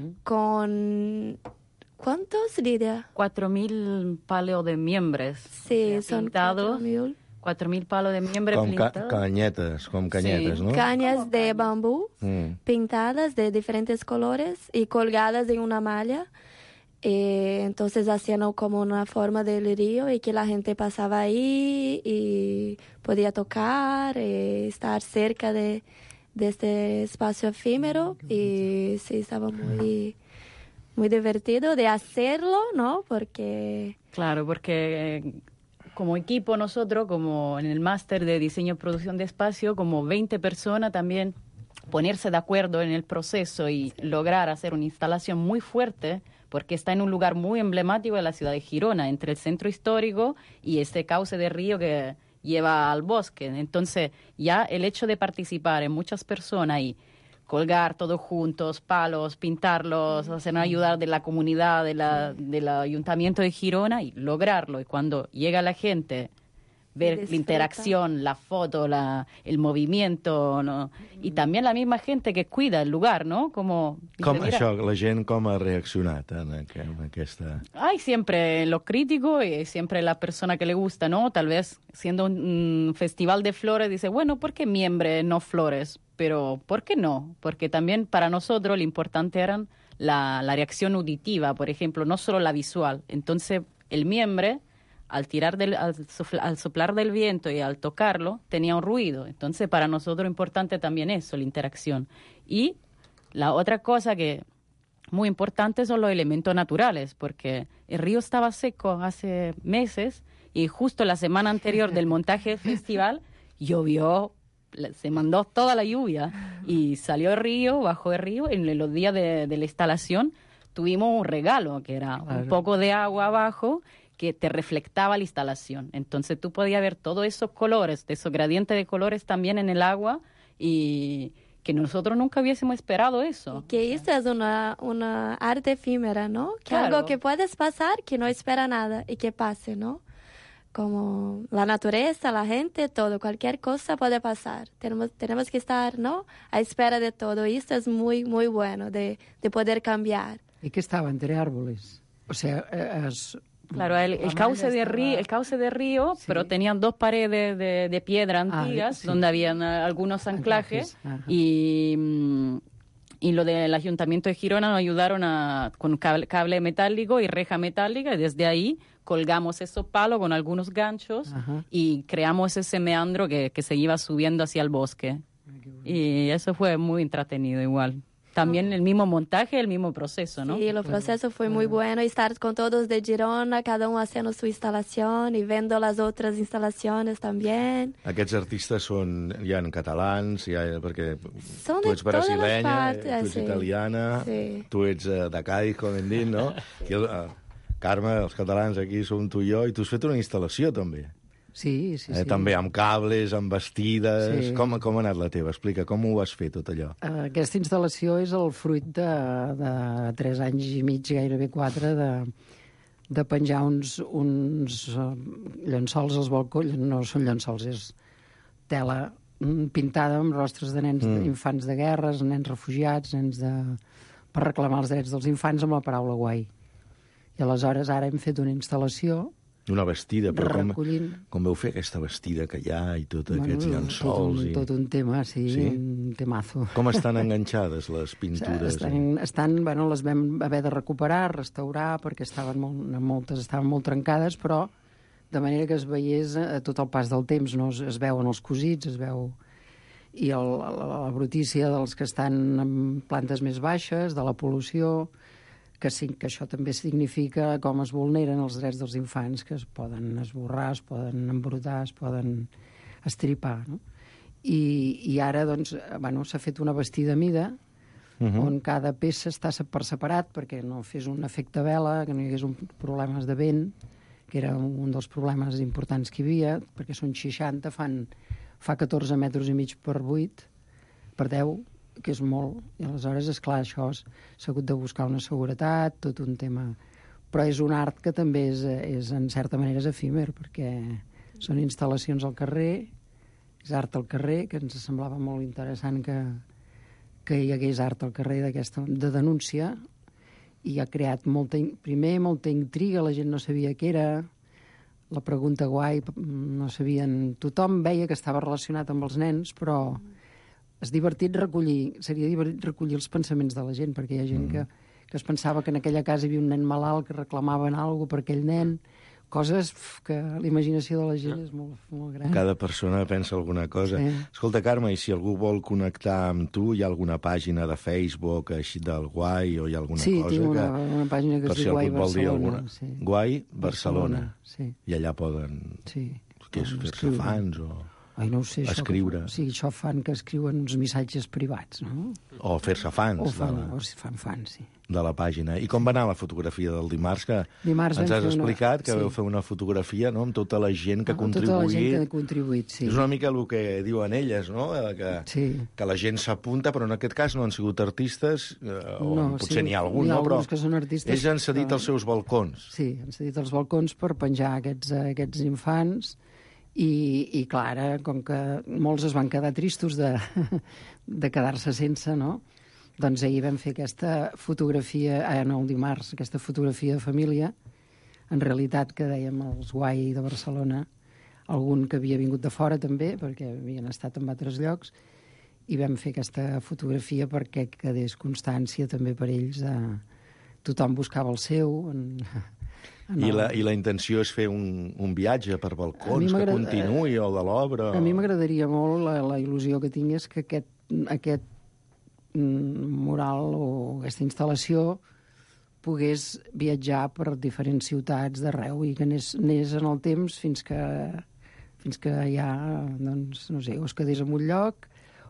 con... ¿Cuántos, Lidia? 4.000 palos de miembros. Sí, son pintados. 4.000 palos de miembros pintados. Com canyetes, Sí. no? Cañas de bambú pintadas de diferentes colores y colgadas en una malla. Entonces hacían como una forma del río y que la gente pasaba ahí y podía tocar, estar cerca de este espacio efímero y sí, estaba muy divertido de hacerlo, ¿no? Porque como equipo nosotros, como en el máster de diseño y producción de espacio, como 20 personas también ponerse de acuerdo en el proceso y lograr hacer una instalación muy fuerte, porque está en un lugar muy emblemático de la ciudad de Girona, entre el centro histórico y este cauce de río que lleva al bosque. Entonces, ya el hecho de participar en muchas personas y colgar todos juntos, palos, pintarlos, hacer una ayuda de la comunidad, del Ayuntamiento de Girona y lograrlo. Y cuando llega la gente, ver la interacción, la foto, el movimiento, ¿no? Y también la misma gente que cuida el lugar, ¿no? Como això, la gent com ha reaccionat en aquesta... Hay siempre lo crítico y siempre la persona que le gusta, ¿no? Tal vez siendo un festival de flores dice, bueno, ¿por qué miembros no flores? Pero ¿por qué no? Porque también para nosotros lo importante era la reacción auditiva, por ejemplo, no solo la visual. Entonces, el miembro, al soplar del viento y al tocarlo, tenía un ruido. Entonces, para nosotros es importante también eso, la interacción. Y la otra cosa que muy importante son los elementos naturales, porque el río estaba seco hace meses y justo la semana anterior del montaje del festival llovió, se mandó toda la lluvia y salió el río, bajó el río. En los días de la instalación tuvimos un regalo, que era un poco de agua abajo que te reflectaba la instalación. Entonces tú podías ver todos esos colores, esos gradientes de colores también en el agua y que nosotros nunca hubiésemos esperado eso. Que eso es una arte efímera, ¿no? Que Claro. algo que puedes pasar, que no espera nada y que pase, ¿no? Como la naturaleza, la gente, todo, cualquier cosa puede pasar. Tenemos que estar, ¿no? A espera de todo. Y esto es muy, muy bueno de poder cambiar. ¿Y qué estaba entre árboles? O sea, Claro, el cauce de río, sí. Pero tenían dos paredes de piedra antiguas, sí. Donde habían algunos anclajes y lo del Ayuntamiento de Girona nos ayudaron con cable metálico y reja metálica y desde ahí colgamos esos palos con algunos ganchos y creamos ese meandro que se iba subiendo hacia el bosque. Y eso fue muy entretenido igual. también el mismo montaje, el mismo proceso, ¿no? Sí, el proceso fue muy bueno, estar con todos de Girona, cada uno haciendo su instalación y viendo las otras instalaciones también. Aquests artistes són, hi ha catalans, perquè Són tu de ets brasilenya, totes les parts, tu ets sí. italiana, Sí. tu ets de Cádiz, com hem dit, no? Aquí, Carme, els catalans aquí som tu i jo, i tu has fet una instal·lació, també. Sí. També amb cables, amb vestides... Sí. Com ha anat la teva? Explica, com ho vas fer, tot allò? Aquesta instal·lació és el fruit de 3 anys i mig, gairebé 4, de penjar uns llençols als balcons. No són llençols, és tela pintada amb rostres de nens infants de guerres, nens refugiats, per reclamar els drets dels infants amb la paraula guai. I aleshores ara hem fet una instal·lació Una vestida, però recollint... com veu fer aquesta vestida que hi ha i tots aquests llençols? Tot un tema, sí, un temazo. Com estan enganxades les pintures? Les vam haver de recuperar, restaurar, perquè estaven molt trencades, però de manera que es veiés a tot el pas del temps, no? Es veuen els cosits, es veu... I la brutícia dels que estan en plantes més baixes, de la pol·lució, que això també significa com es vulneren els drets dels infants, que es poden esborrar, es poden embrutar, es poden estripar, no? I ara, doncs, s'ha fet una vestida a mida, on cada peça està per separat, perquè no fes un efecte vela, que no hi hagués problemes de vent, que era un dels problemes importants que hi havia, perquè són 60, fa 14 metres i mig per 8, per 10, que és molt, i aleshores, esclar, això s'ha hagut de buscar una seguretat, tot un tema... Però és un art que també és en certa manera, és efímer, perquè són instal·lacions al carrer, és art al carrer, que ens semblava molt interessant que hi hagués art al carrer de denúncia, i ha creat molta intriga, la gent no sabia què era, la pregunta guai, no sabien... Tothom veia que estava relacionat amb els nens, però... seria divertit recollir els pensaments de la gent, perquè hi ha gent que es pensava que en aquella casa hi havia un nen malalt, que reclamaven alguna cosa per aquell nen, coses que la imaginació de la gent és molt, molt gran. Cada persona pensa alguna cosa. Sí. Escolta, Carme, i si algú vol connectar amb tu, hi ha alguna pàgina de Facebook així del Guai, o hi ha alguna cosa? Sí, tinc una pàgina que es diu Guai Barcelona. Sí. Guai Barcelona. Sí. I allà poden... Sí. Què és, fer-se fans o... No ho sé, escriure. Això fan que escriuen uns missatges privats, no? O fer-se fans. O fan fans, sí. De la pàgina. I com va anar la fotografia del dimarts? Que ens has explicat que vau fer una fotografia, no?, amb tota la gent que ha contribuït. Tota la gent que ha contribuït, sí. És una mica el que diuen elles, no?, que la gent s'apunta, però en aquest cas no han sigut artistes, potser n'hi ha algun, no? Però que són artistes, ells han cedit els seus balcons. Sí, han cedit els balcons per penjar aquests infants. I clar, ara, com que molts es van quedar tristos de quedar-se sense, no? Doncs ahir vam fer aquesta fotografia, el dimarts, aquesta fotografia de família, en realitat, que dèiem els Guai de Barcelona, algun que havia vingut de fora també, perquè havien estat en altres llocs, i vam fer aquesta fotografia perquè quedés constància també per ells. Tothom buscava el seu... I la intenció és fer un viatge per balcons que continuï, o de l'obra... A mi m'agradaria molt, la il·lusió que tinc és que aquest mural o aquesta instal·lació pogués viatjar per diferents ciutats d'arreu i que anés en el temps fins que ja, doncs, no sé, o es quedés en un lloc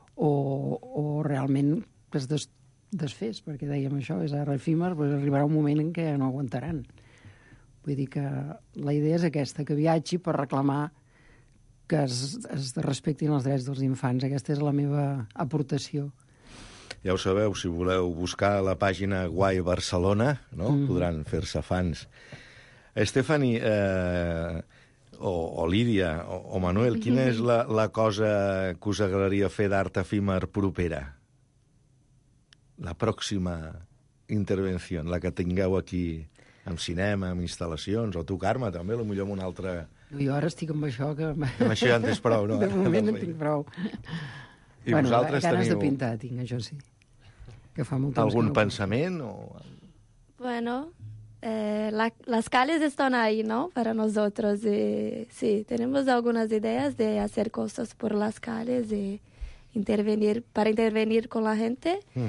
o realment es desfés, perquè dèiem això, és ara efímer, però arribarà un moment en què no aguantaran. Vull dir que la idea és aquesta, que viatgi per reclamar que es respectin els drets dels infants. Aquesta és la meva aportació. Ja ho sabeu, si voleu buscar la pàgina Guai Barcelona, no? Podran fer-se fans. Stephanie, o Lídia, o Manuel, quina és la cosa que us agradaria fer d'art efímer propera? La pròxima intervenció, la que tingueu aquí... amb cinema, amb instal·lacions, o tu, Carme, també, potser amb un altre... Jo ara estic amb això que... Amb això ja en tens prou, no? De moment en tinc prou. I vosaltres teniu... Ganes de pintar tinc, això sí. Que fa molt temps ¿Algún pensament? Bueno, las calles están ahí, ¿no? Para nosotros. Sí, tenemos algunas ideas de hacer cosas por las calles, para intervenir con la gente.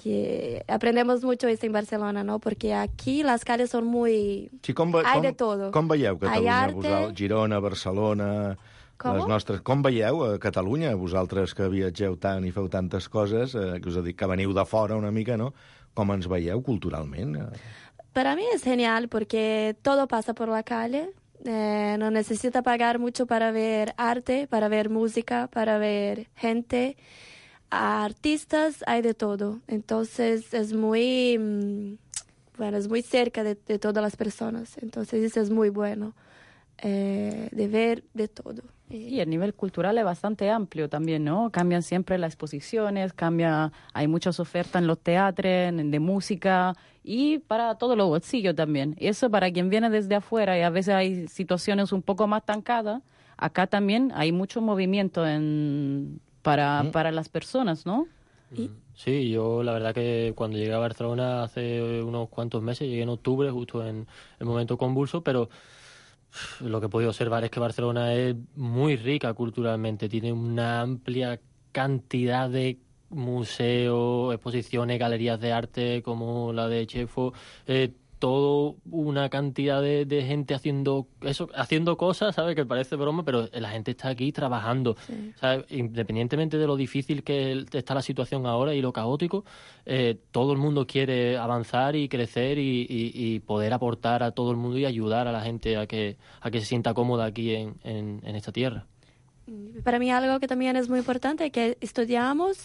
que aprendemos mucho esto en Barcelona, ¿no? Porque aquí las calles son muy... Sí, hay de todo. Com veieu Catalunya? Hay arte... Girona, Barcelona... Com? Com veieu a Catalunya, vosaltres que viatgeu tant i feu tantes coses, que us dic que veniu de fora una mica, no? Com ens veieu culturalment? Para mí es genial porque todo pasa por la calle. No necesita pagar mucho para ver arte, para ver música, para ver gente. Artistas, hay de todo. Entonces es muy, es muy cerca de todas las personas. Entonces eso es muy bueno, de ver de todo. Y el nivel cultural es bastante amplio también, ¿no? Cambian siempre las exposiciones, hay muchas ofertas en los teatros, de música y para todos los bolsillos también. Y eso para quien viene desde afuera y a veces hay situaciones un poco más estancadas, acá también hay mucho movimiento para las personas, ¿no? Sí, yo la verdad que cuando llegué a Barcelona hace unos cuantos meses, llegué en octubre, justo en el momento convulso, pero lo que he podido observar es que Barcelona es muy rica culturalmente, tiene una amplia cantidad de museos, exposiciones, galerías de arte como la de Chefo, todo una cantidad de gente haciendo cosas, ¿sabes? Que parece broma, pero la gente está aquí trabajando. Sí. ¿Sabes? Independientemente de lo difícil que está la situación ahora y lo caótico, todo el mundo quiere avanzar y crecer y poder aportar a todo el mundo y ayudar a la gente a que se sienta cómoda aquí en esta tierra. Para mí algo que también es muy importante es que estudiamos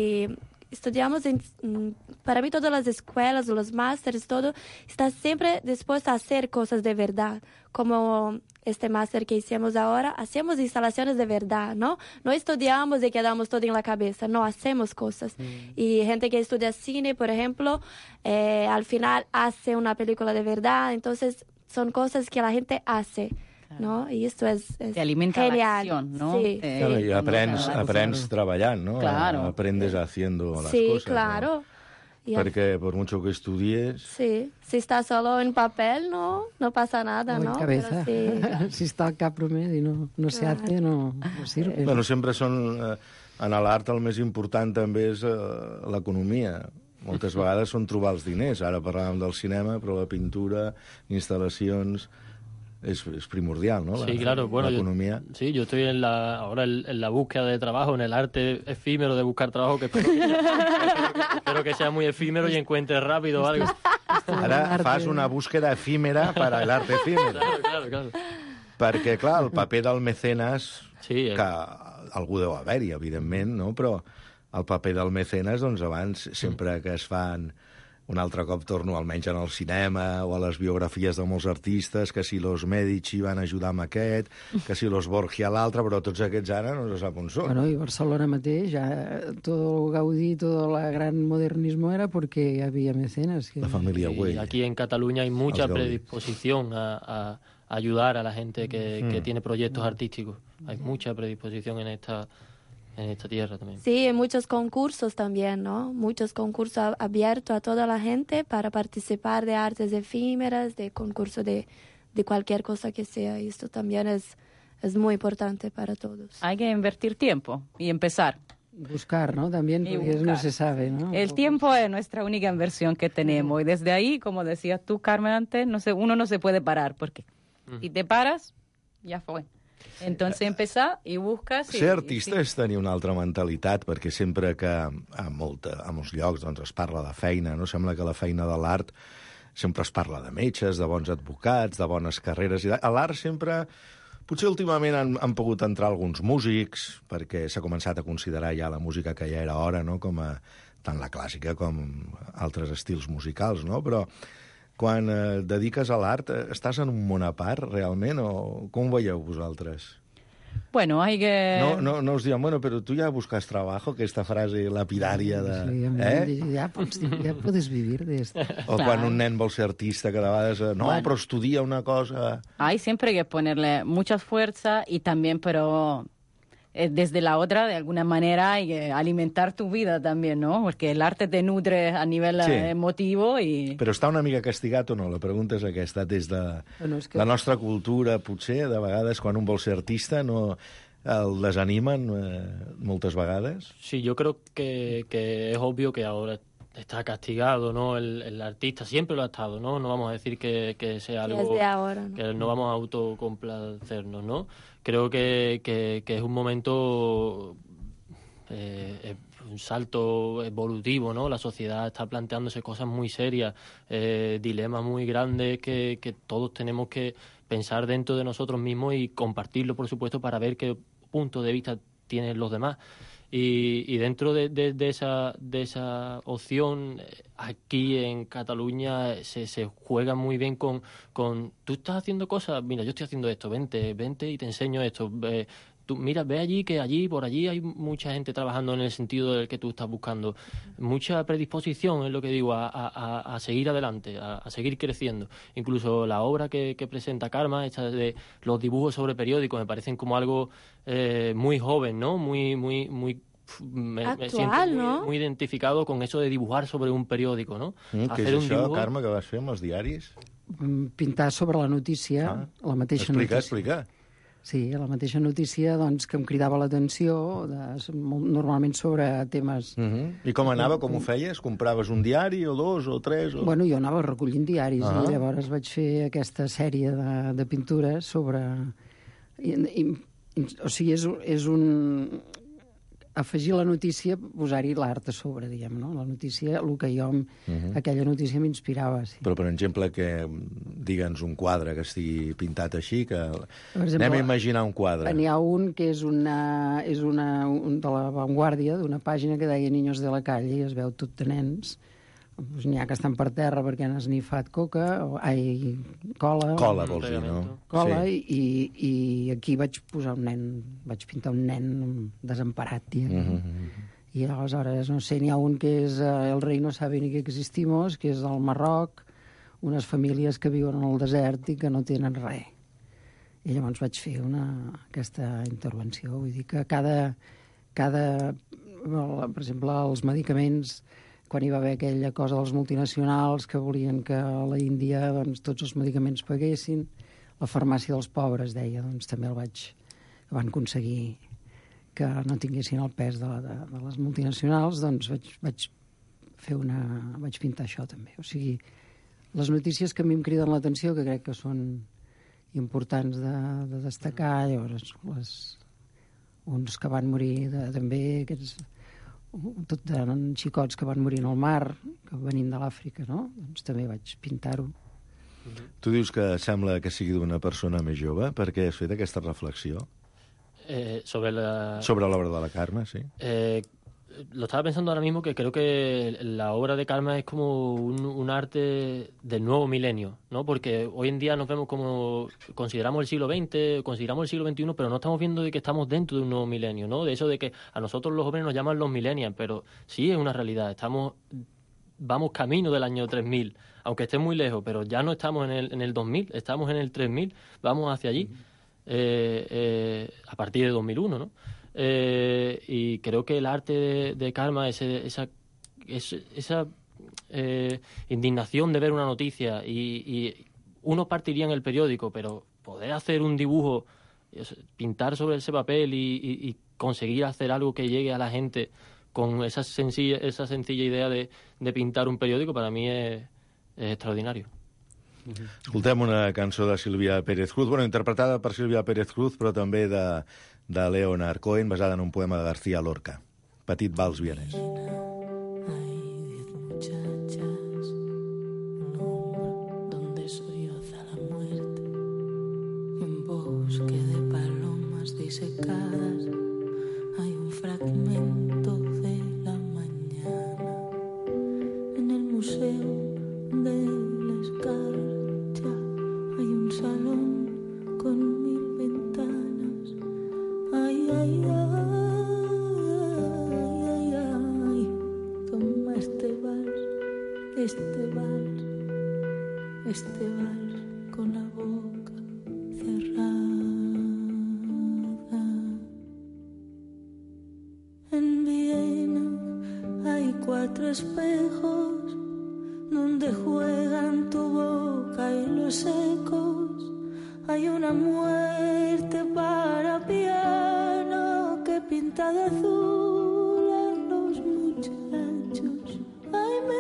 para mí todas las escuelas, los másteres, todo, está siempre dispuesto a hacer cosas de verdad. Como este máster que hicimos ahora, hacemos instalaciones de verdad, ¿no? No estudiamos y quedamos todo en la cabeza, no, hacemos cosas. Y gente que estudia cine, por ejemplo, al final hace una película de verdad, entonces son cosas que la gente hace, ¿no? Y esto es te alimenta genial. La acción, ¿no? Sí. Claro, y aprens treballant, ¿no? Claro. Aprendes haciendo las sí, cosas. Claro. ¿no? Porque por mucho que estudies... Sí, si está solo en papel no pasa nada, o ¿no? en cabeza. Sí, claro. Si está al cap només i no se hace, no sirve. Bueno, sempre són... En l'art el més important també és l'economia. Moltes vegades són trobar els diners. Ara parlàvem del cinema, però la pintura, instal·lacions... Es primordial, ¿no? Sí, claro. Bueno, la economía. Yo estoy ahora en la búsqueda de trabajo, en el arte efímero de buscar trabajo, que espero que sea muy efímero y encuentre rápido algo. Ara fas una búsqueda efímera para el arte efímero. Claro. Perquè, clar, el paper del mecenes, sí, que algú deu haver-hi, evidentment, no? Però el paper del mecenes, doncs, abans, sempre que es fan... Un altre cop torno almenys en el cinema o a les biografies de molts artistes, que si los Medici van ajudar amb aquest, que si los Borgia l'altre, però tots aquests ara no se sap on són. Bueno, i Barcelona mateix, ja todo Gaudí, todo el gran modernismo era porque había mecenas. La familia Güell. Aquí en Cataluña hay mucha predisposición a ayudar a la gente que tiene proyectos artísticos. Hay mucha predisposición en esta tierra también. Sí, hay muchos concursos también, ¿no? Muchos concursos abiertos a toda la gente para participar de artes efímeras, de concursos de cualquier cosa que sea. Y esto también es muy importante para todos. Hay que invertir tiempo y empezar. Buscar, ¿no? También, porque no se sabe, ¿no? El tiempo es nuestra única inversión que tenemos. Y desde ahí, como decías tú, Carmen, antes, uno no se puede parar, porque si te paras, ya fue. Entonces empezar i busques... Ser artista és tenir una altra mentalitat, perquè sempre que a molts llocs doncs, es parla de feina, no? Sembla que la feina de l'art sempre es parla de metges, de bons advocats, de bones carreres. A l'art sempre... Potser últimament han pogut entrar alguns músics, perquè s'ha començat a considerar ja la música que ja era hora, no? Com tant la clàssica com altres estils musicals, no? Però... Quan dediques a l'art, estàs en un món a part, realment, o com ho veieu vosaltres? Bueno, hay que... No us diuen, bueno, però tu ja buscas trabajo, aquesta frase lapidària de... Sí, ja puedes vivir de esto. O quan un nen vol ser artista, que de vegades... No, bueno, però estudia una cosa... Hay siempre que ponerle mucha fuerza y también, pero... Desde la otra, de alguna manera, hay que alimentar tu vida también, ¿no? Porque el arte te nutre a nivel emotivo i... Però està una mica castigat o no? La pregunta és aquesta. Des de la nostra cultura, potser, de vegades, quan un vol ser artista, no el desanimen moltes vegades? Sí, yo creo que es obvio que ahora está castigado, ¿no? El artista siempre lo ha estado, ¿no? No vamos a decir que sea algo... Es de ahora, ¿no? Que no vamos a autocomplacernos, ¿no? Creo que es un momento... un salto evolutivo, ¿no? La sociedad está planteándose cosas muy serias, dilemas muy grandes que todos tenemos que pensar dentro de nosotros mismos y compartirlo, por supuesto, para ver qué punto de vista tienen los demás. Y dentro de esa opción, aquí en Cataluña se juega muy bien con tú estás haciendo cosas, mira, yo estoy haciendo esto, vente y te enseño esto. Tú, mira, ve allí, que por allí hay mucha gente trabajando en el sentido del que tú estás buscando. Mucha predisposición, es lo que digo, a seguir adelante, a seguir creciendo. Incluso la obra que presenta Karma, esta de los dibujos sobre periódicos, me parecen como algo muy joven, ¿no? Muy me siento ¿no? muy identificado con eso de dibujar sobre un periódico, ¿no? Què és això, Carme, que vas fer amb els diaris? Pintar sobre la notícia, la mateixa notícia. Explica. Sí, la mateixa notícia doncs, que em cridava l'atenció, normalment sobre temes... I com anava, com ho feies? Compraves un diari o dos o tres? O... Bueno, jo anava recollint diaris i llavors vaig fer aquesta sèrie de pintures sobre... o sigui, és un... afegir la notícia, posar-hi l'art a sobre, diguem, no? La notícia, el que jo... Aquella notícia m'inspirava, sí. Però, per exemple, digue'ns un quadre que estigui pintat així, que... Per exemple, anem a imaginar un quadre. N'hi ha un que és un de la Vanguardia, d'una pàgina que deia Niños de la calle, i es veu tot de nens. Doncs n'hi ha que estan per terra perquè han esnifat cola. Cola, vols dir, no? Cola, sí. I aquí vaig posar un nen, vaig pintar un nen desemparat, diguem. I aleshores, no sé, n'hi ha un que és El rei no sabe ni que existimos, que és del Marroc, unes famílies que viuen en el desert i que no tenen res. I llavors vaig fer aquesta intervenció. Vull dir que cada per exemple, els medicaments, quan hi va haver aquella cosa dels multinacionals que volien que a la Índia doncs, tots els medicaments paguessin, la farmàcia dels pobres, deia, doncs també van aconseguir que no tinguessin el pes de les multinacionals, doncs vaig pintar això també. O sigui, les notícies que a mi em criden l'atenció, que crec que són importants de destacar, llavors uns que van morir també, aquests tot eren xicots que van morir en el mar, que venint de l'Àfrica, no? Doncs també vaig pintar-ho. Tu dius que sembla que sigui d'una persona més jove. Per què has fet aquesta reflexió? Sobre l'obra de la Carme, sí. Lo estaba pensando ahora mismo, que creo que la obra de Karma es como un arte del nuevo milenio, ¿no? Porque hoy en día nos vemos como consideramos el siglo XX, consideramos el siglo XXI, pero no estamos viendo de que estamos dentro de un nuevo milenio, ¿no? De eso de que a nosotros los jóvenes nos llaman los millennials, pero sí es una realidad. Vamos camino del año 3000, aunque esté muy lejos, pero ya no estamos en el 2000, estamos en el 3000, vamos hacia allí, a partir de 2001, ¿no? Y creo que el arte de Karma, esa indignación de ver una noticia y uno partiría en el periódico, pero poder hacer un dibujo, pintar sobre ese papel y conseguir hacer algo que llegue a la gente con esa sencilla idea de pintar un periódico, para mí es extraordinario. Escoltem una cançó de Sílvia Pérez Cruz, interpretada per Sílvia Pérez Cruz, però també de Leonard Cohen, basada en un poema de García Lorca, Petit vals vienès. Hay 10 muchachas, un hombro donde solloza la muerte, un bosque de palomas disecadas, hay un fragmento de la mañana, en el museo de la escarcha hay un salón con 1000 ventanas. Ay, ay, ay, ay, ay, toma este vals con la boca cerrada. En Viena hay 4 espejos donde juegan tu boca y los ecos. Hay una muerte para piano que pinta de azul a los muchachos. Ay,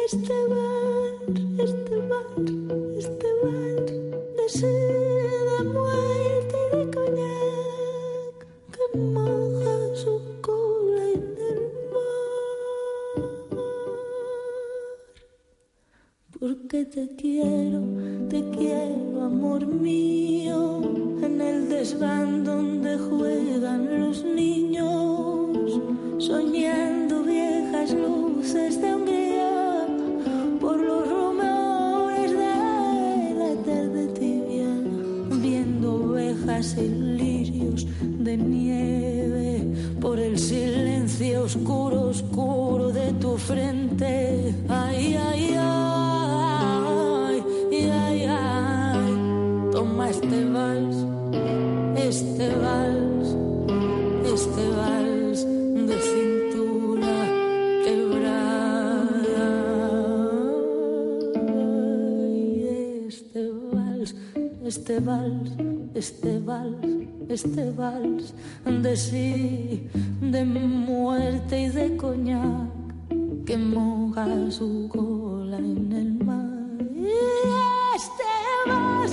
este vals de sed, de muerte y de coñac que moja su cola en el mar. Porque te quiero, amor mío, en el desván donde juegan los niños, soñando viejas luces de Hungría por los rumores de la tarde tibia, viendo ovejas y lirios de nieve por el silencio oscuro, oscuro de tu frente. Ay, ay, ay, ay, ay, toma este vals de cintura quebrada. Este vals de sí, de muerte y de coñac que moja su cola en el mar. Este vals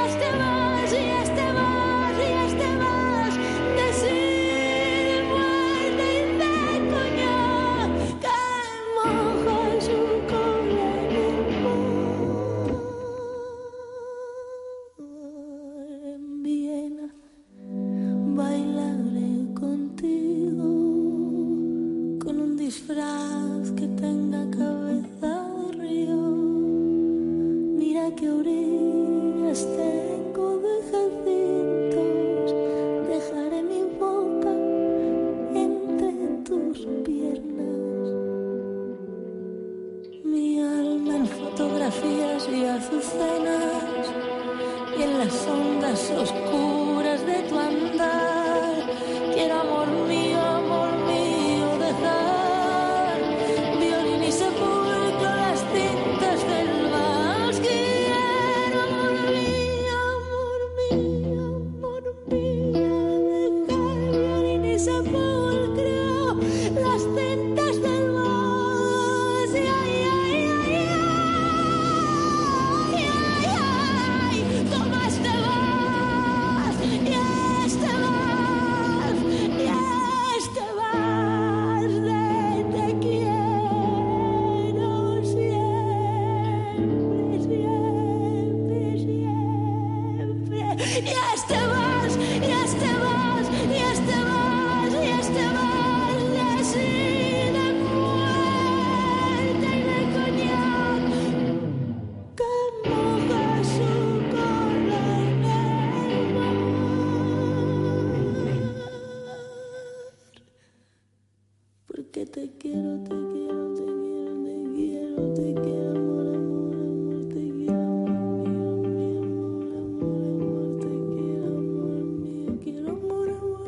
de sí, de muerte y de coñac que moja su cola en el mar. En Viena bailaré contigo con un disfraz que tenga cabeza de río. Mira que orillas tengo de jacintos, dejaré mi boca entre tus piernas, mi alma en fotografías y azucenas, y en las ondas oscuras de tu andar. Quiero, amor mío, dejar violín y sepulcro, las cintas del vals. Quiero, amor mío, dejar violín y sepulcro, las cintas del vals. Ay, ay, ay, ay, ay, ay, toma este vals, y este vals de te quiero siempre, siempre, siempre. Y este vals de sí, de muerte y de coñac que moja su cola en el mar. Porque te quiero, amor, amor, te quiero, amor mío, te quiero, amor mío, quiero, amor,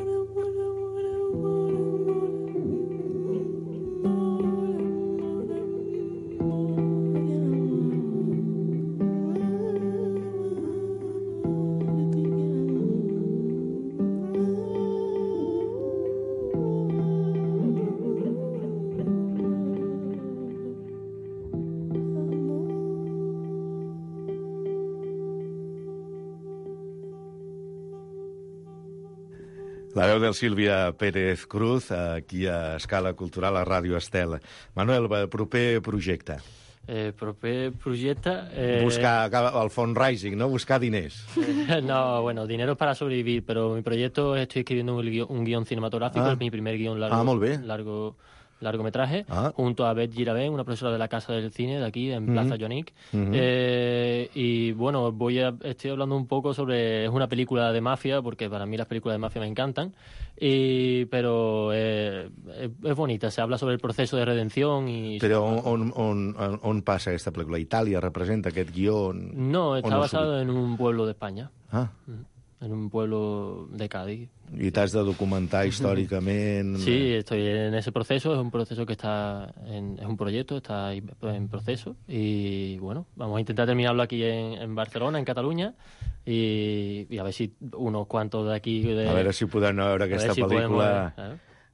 La veu del Sílvia Pérez Cruz, aquí a Escala Cultural, a Ràdio Estel. Manuel, proper projecte. Proper projecte... Buscar el fundraising, ¿no? Buscar diners. No, bueno, dinero para sobrevivir, pero mi proyecto estoy escribiendo un guión cinematográfico, es mi primer guión largometraje, junto a Beth Girabén, una profesora de la Casa del Cine de aquí, en Plaza Yonic. Y bueno, estoy hablando un poco sobre... Es una película de mafia, porque para mí las películas de mafia me encantan, pero es bonita, se habla sobre el proceso de redención i... Però on passa aquesta pel·lícula? Itàlia representa aquest guió? No, está basado en un pueblo de España. En un pueblo de Cádiz. I t'has de documentar històricament... Sí, estoy en ese proceso, es un proceso que está... es un proyecto, está en proceso, y bueno, vamos a intentar terminarlo aquí en Barcelona, en Catalunya, i a ver si unos cuantos de aquí... A veure si podem veure aquesta pel·lícula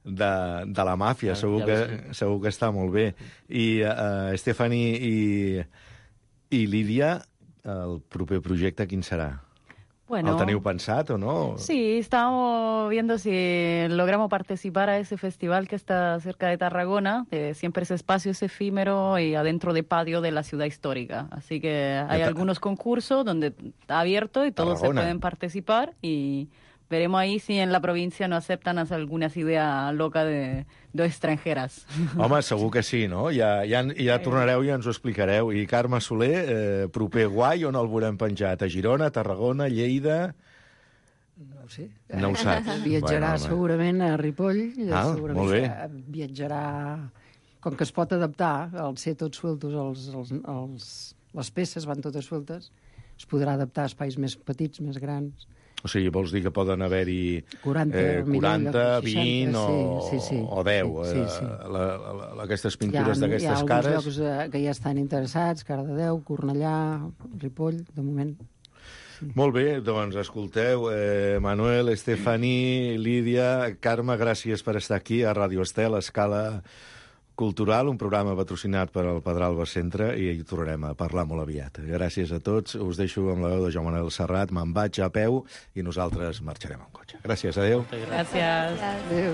de la màfia. Segur que està molt bé. I Estefani i Lídia, el proper projecte quin serà? Bueno, ¿el teniu pensat o no? Sí, estamos viendo si logramos participar a ese festival que está cerca de Tarragona, siempre ese espacio es efímero y adentro de patio de la ciudad histórica. Así que hay algunos concursos donde está abierto y todos se pueden participar y veremos ahí si en la provincia no aceptan algunas ideas locas de extranjeras. Home, segur que sí, no? Ja tornareu i ens ho explicareu. I Carme Soler, proper guai, on el veurem penjat? A Girona, a Tarragona, a Lleida? No ho sé. No ho saps. Viatjarà segurament a Ripoll. Segurament molt bé. Viatjarà... Com que es pot adaptar, al ser tots sueltos, les peces van totes sueltes, es podrà adaptar a espais més petits, més grans. O sigui, vols dir que poden haver-hi 40, 20 o 10 aquestes pintures d'aquestes cares? Hi ha alguns llocs que ja estan interessats, Cardedeu, Cornellà, Ripoll, de moment. Molt bé, doncs escolteu, Manuel, Estefani, Lídia, Carme, gràcies per estar aquí a Radio Estel, a Escala Cultural, un programa patrocinat per el Pedralba Centre, i hi tornarem a parlar molt aviat. Gràcies a tots, us deixo amb la veu de Joan Manuel Serrat, me'n vaig a peu i nosaltres marxarem en cotxe. Gràcies, adeu. Gràcies. Adéu.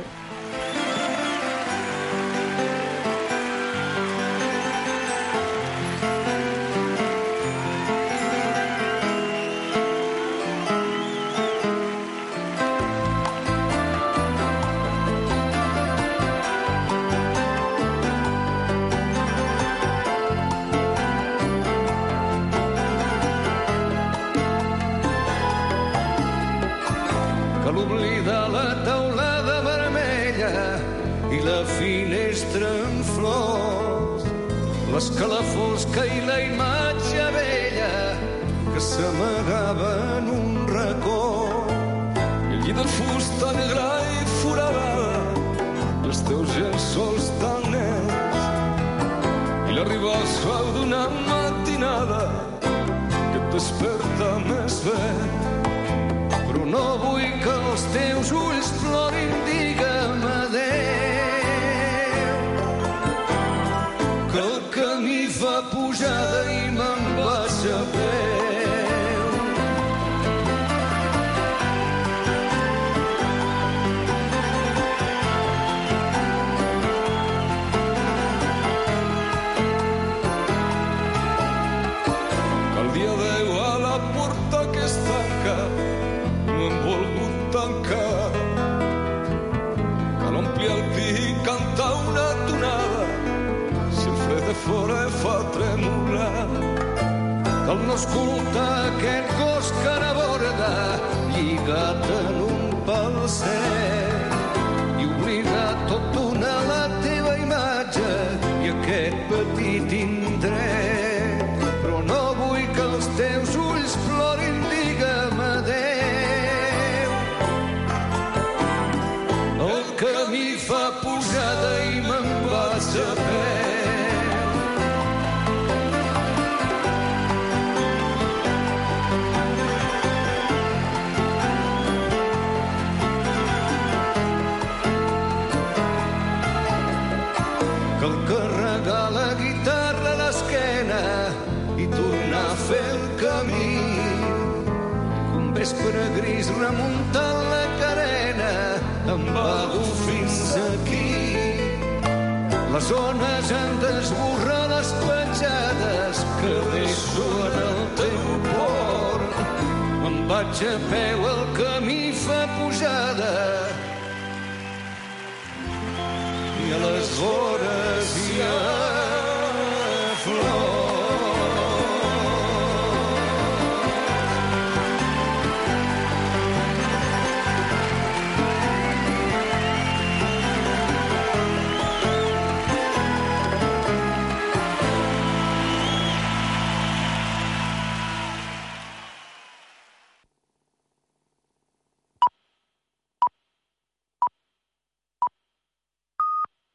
Que l'oblida la teulada vermella i la finestra en flors, l'escalafós i la imatge vella que s'amagava en un racó, el llit de fusta negra i foradada, els teus llençols tan nets i la riba suau d'una matinada que et desperta més vell. Però no vull que els teus ulls plorin, digue'm adéu. Que el camí fa pujada i me'n vaig a peu. Que el dia 10 a la porta que es tanca no hem volgut tancar, cal omplir el pi i cantar una tonada si el fred de fora fa tremolar, cal no escoltar aquest gos que n'aborda lligat en un pal sec i oblidar tot d'una la teva imatge i aquest petit indret. Però no vull que els teus ulls plorin, digue'm adéu. El camí fa pujada i me'n vaig a peu. Cal carregar la guitarra a l'esquena i tornar a fer el camí. Un vespre gris remuntant la carena em vago fins aquí. Les ones han d'esborrar les petjades que deixo en el teu port. Me'n vaig a peu, el camí fa pujada i a les vores